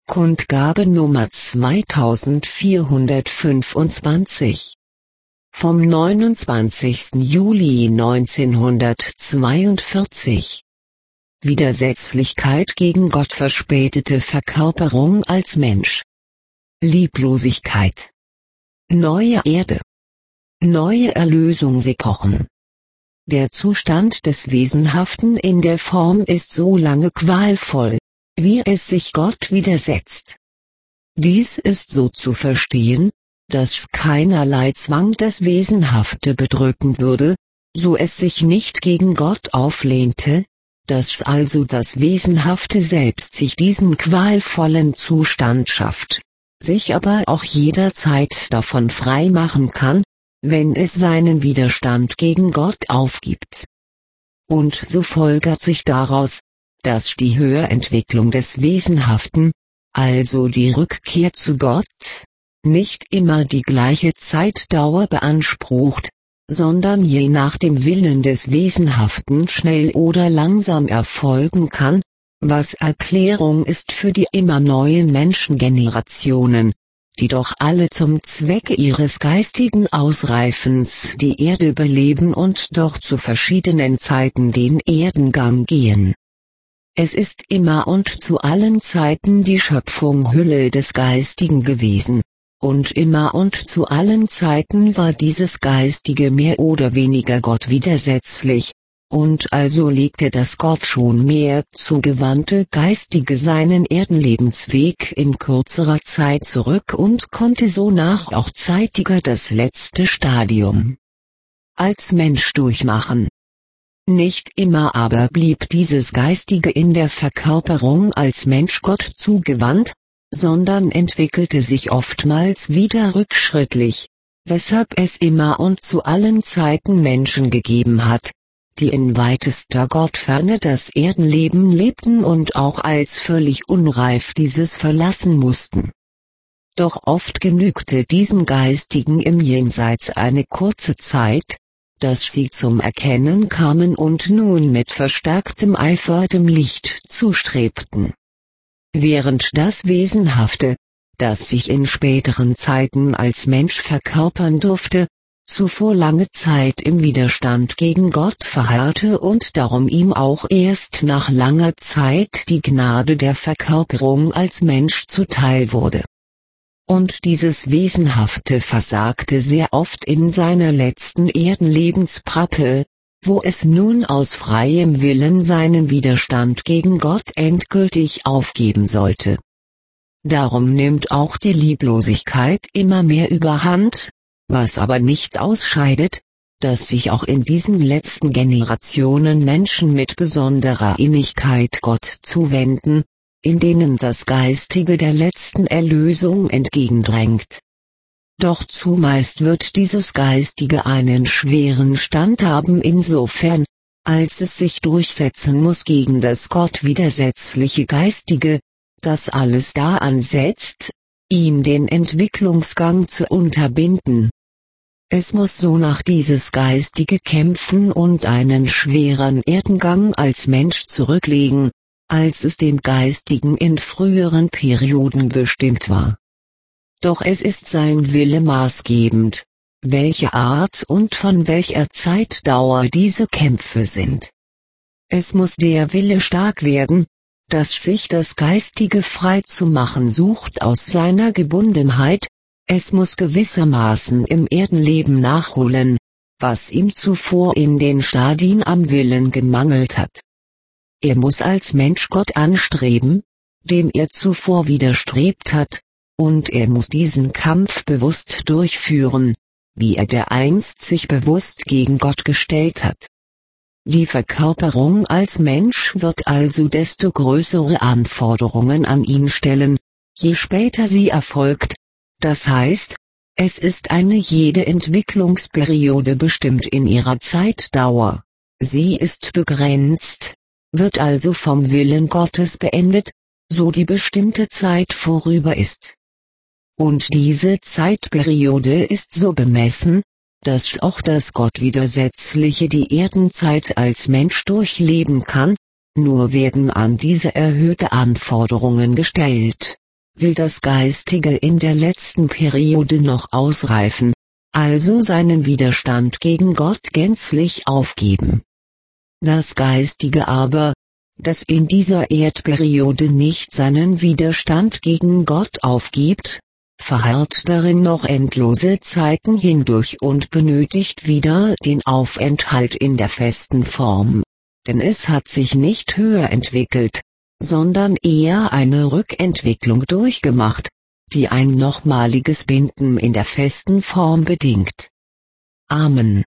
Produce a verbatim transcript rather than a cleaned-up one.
Kundgabe Nummer zweitausendvierhundertfünfundzwanzig. Vom neunundzwanzigsten Juli neunzehnhundertzweiundvierzig. Widersetzlichkeit gegen Gott, verspätete Verkörperung als Mensch. Lieblosigkeit. Neue Erde. Neue Erlösungsepochen. Der Zustand des Wesenhaften in der Form ist so lange qualvoll, wie es sich Gott widersetzt. Dies ist so zu verstehen, dass keinerlei Zwang das Wesenhafte bedrücken würde, so es sich nicht gegen Gott auflehnte, dass also das Wesenhafte selbst sich diesen qualvollen Zustand schafft, sich aber auch jederzeit davon frei machen kann, wenn es seinen Widerstand gegen Gott aufgibt. Und so folgert sich daraus, dass die Höherentwicklung des Wesenhaften, also die Rückkehr zu Gott, nicht immer die gleiche Zeitdauer beansprucht, sondern je nach dem Willen des Wesenhaften schnell oder langsam erfolgen kann, was Erklärung ist für die immer neuen Menschengenerationen, die doch alle zum Zwecke ihres geistigen Ausreifens die Erde beleben und doch zu verschiedenen Zeiten den Erdengang gehen. Es ist immer und zu allen Zeiten die Schöpfung Hülle des Geistigen gewesen, und immer und zu allen Zeiten war dieses Geistige mehr oder weniger Gott widersetzlich, und also legte das Gott schon mehr zugewandte Geistige seinen Erdenlebensweg in kürzerer Zeit zurück und konnte sonach auch zeitiger das letzte Stadium als Mensch durchmachen. Nicht immer aber blieb dieses Geistige in der Verkörperung als Mensch Gott zugewandt, sondern entwickelte sich oftmals wieder rückschrittlich, weshalb es immer und zu allen Zeiten Menschen gegeben hat, die in weitester Gottferne das Erdenleben lebten und auch als völlig unreif dieses verlassen mussten. Doch oft genügte diesen Geistigen im Jenseits eine kurze Zeit, dass sie zum Erkennen kamen und nun mit verstärktem Eifer dem Licht zustrebten. Während das Wesenhafte, das sich in späteren Zeiten als Mensch verkörpern durfte, zuvor lange Zeit im Widerstand gegen Gott verharrte und darum ihm auch erst nach langer Zeit die Gnade der Verkörperung als Mensch zuteil wurde. Und dieses Wesenhafte versagte sehr oft in seiner letzten Erdenlebensprappe, wo es nun aus freiem Willen seinen Widerstand gegen Gott endgültig aufgeben sollte. Darum nimmt auch die Lieblosigkeit immer mehr überhand, was aber nicht ausscheidet, dass sich auch in diesen letzten Generationen Menschen mit besonderer Innigkeit Gott zuwenden, in denen das Geistige der letzten Erlösung entgegendrängt. Doch zumeist wird dieses Geistige einen schweren Stand haben insofern, als es sich durchsetzen muss gegen das Gott widersetzliche Geistige, das alles da ansetzt, ihm den Entwicklungsgang zu unterbinden. Es muss so nach dieses Geistige kämpfen und einen schweren Erdengang als Mensch zurücklegen, als es dem Geistigen in früheren Perioden bestimmt war. Doch es ist sein Wille maßgebend, welche Art und von welcher Zeitdauer diese Kämpfe sind. Es muss der Wille stark werden, dass sich das Geistige frei zu machen sucht aus seiner Gebundenheit, es muss gewissermaßen im Erdenleben nachholen, was ihm zuvor in den Stadien am Willen gemangelt hat. Er muss als Mensch Gott anstreben, dem er zuvor widerstrebt hat, und er muss diesen Kampf bewusst durchführen, wie er dereinst sich bewusst gegen Gott gestellt hat. Die Verkörperung als Mensch wird also desto größere Anforderungen an ihn stellen, je später sie erfolgt, das heißt, es ist eine jede Entwicklungsperiode bestimmt in ihrer Zeitdauer, sie ist begrenzt, wird also vom Willen Gottes beendet, so die bestimmte Zeit vorüber ist. Und diese Zeitperiode ist so bemessen, dass auch das Gottwidersetzliche die Erdenzeit als Mensch durchleben kann, nur werden an diese erhöhte Anforderungen gestellt, will das Geistige in der letzten Periode noch ausreifen, also seinen Widerstand gegen Gott gänzlich aufgeben. Das Geistige aber, das in dieser Erdperiode nicht seinen Widerstand gegen Gott aufgibt, verharrt darin noch endlose Zeiten hindurch und benötigt wieder den Aufenthalt in der festen Form, denn es hat sich nicht höher entwickelt, sondern eher eine Rückentwicklung durchgemacht, die ein nochmaliges Binden in der festen Form bedingt. Amen.